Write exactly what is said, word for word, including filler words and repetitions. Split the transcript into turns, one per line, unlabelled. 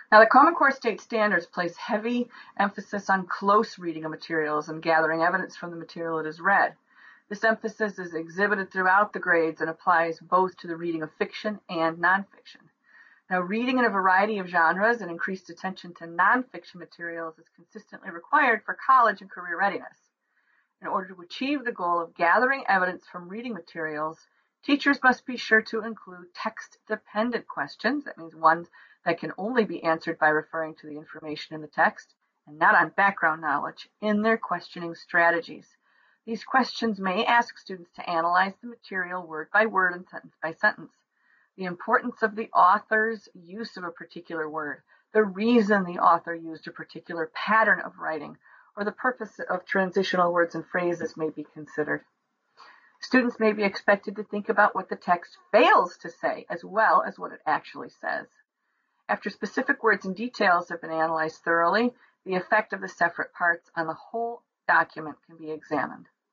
Now, the Common Core State Standards place heavy emphasis on close reading of materials and gathering evidence from the material it is read. This emphasis is exhibited throughout the grades and applies both to the reading of fiction and nonfiction. Now, reading in a variety of genres and increased attention to nonfiction materials is consistently required for college and career readiness. In order to achieve the goal of gathering evidence from reading materials, teachers must be sure to include text-dependent questions, that means ones that can only be answered by referring to the information in the text and not on background knowledge, in their questioning strategies. These questions may ask students to analyze the material word by word and sentence by sentence. The importance of the author's use of a particular word, the reason the author used a particular pattern of writing, or the purpose of transitional words and phrases may be considered. Students may be expected to think about what the text fails to say as well as what it actually says. After specific words and details have been analyzed thoroughly, the effect of the separate parts on the whole document can be examined.